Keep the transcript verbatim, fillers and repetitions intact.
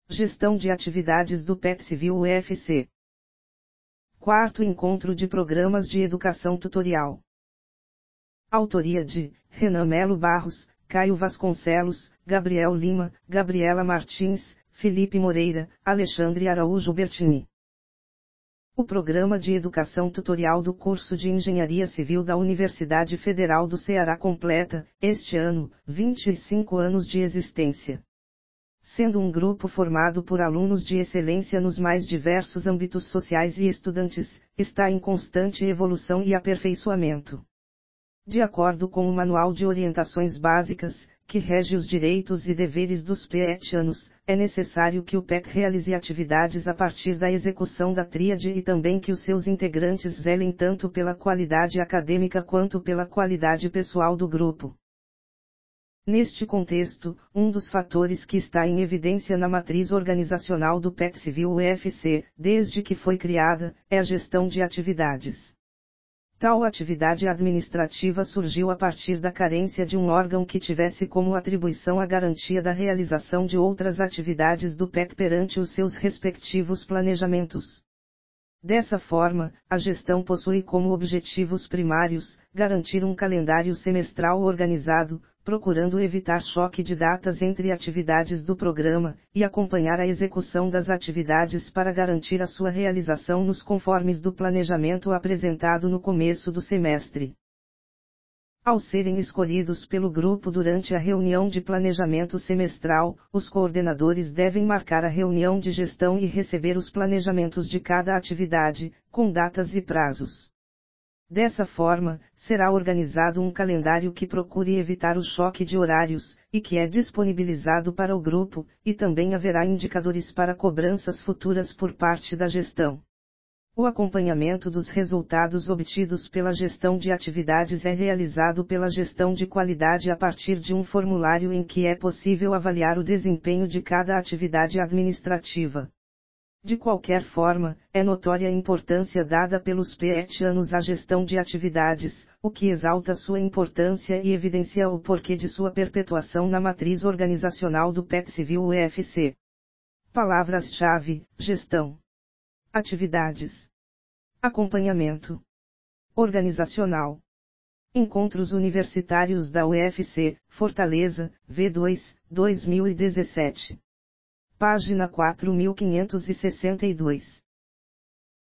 Gestão de atividades do P E T Civil U F C. Quarto Encontro de Programas de Educação Tutorial. Autoria de Renan Melo Barros, Caio Vasconcelos, Gabriel Lima, Gabriela Martins, Felipe Moreira, Alexandre Araújo Bertini. O Programa de Educação Tutorial do curso de Engenharia Civil da Universidade Federal do Ceará completa, este ano, vinte e cinco anos de existência. Sendo um grupo formado por alunos de excelência nos mais diversos âmbitos sociais e estudantes, está em constante evolução e aperfeiçoamento. De acordo com o Manual de Orientações Básicas, que rege os direitos e deveres dos PETianos, é necessário que o P E T realize atividades a partir da execução da tríade e também que os seus integrantes zelem tanto pela qualidade acadêmica quanto pela qualidade pessoal do grupo. Neste contexto, um dos fatores que está em evidência na matriz organizacional do P E T Civil U F C, desde que foi criada, é a gestão de atividades. Tal atividade administrativa surgiu a partir da carência de um órgão que tivesse como atribuição a garantia da realização de outras atividades do P E T perante os seus respectivos planejamentos. Dessa forma, a gestão possui como objetivos primários, garantir um calendário semestral organizado, procurando evitar choque de datas entre atividades do programa, e acompanhar a execução das atividades para garantir a sua realização nos conformes do planejamento apresentado no começo do semestre. Ao serem escolhidos pelo grupo durante a reunião de planejamento semestral, os coordenadores devem marcar a reunião de gestão e receber os planejamentos de cada atividade, com datas e prazos. Dessa forma, será organizado um calendário que procure evitar o choque de horários, e que é disponibilizado para o grupo, e também haverá indicadores para cobranças futuras por parte da gestão. O acompanhamento dos resultados obtidos pela gestão de atividades é realizado pela gestão de qualidade a partir de um formulário em que é possível avaliar o desempenho de cada atividade administrativa. De qualquer forma, é notória a importância dada pelos PETianos à gestão de atividades, o que exalta sua importância e evidencia o porquê de sua perpetuação na matriz organizacional do P E T Civil U F C. Palavras-chave: gestão, atividades, acompanhamento, organizacional. Encontros Universitários da U F C, Fortaleza, V dois, dois mil e dezessete. Página quatro mil quinhentos e sessenta e dois.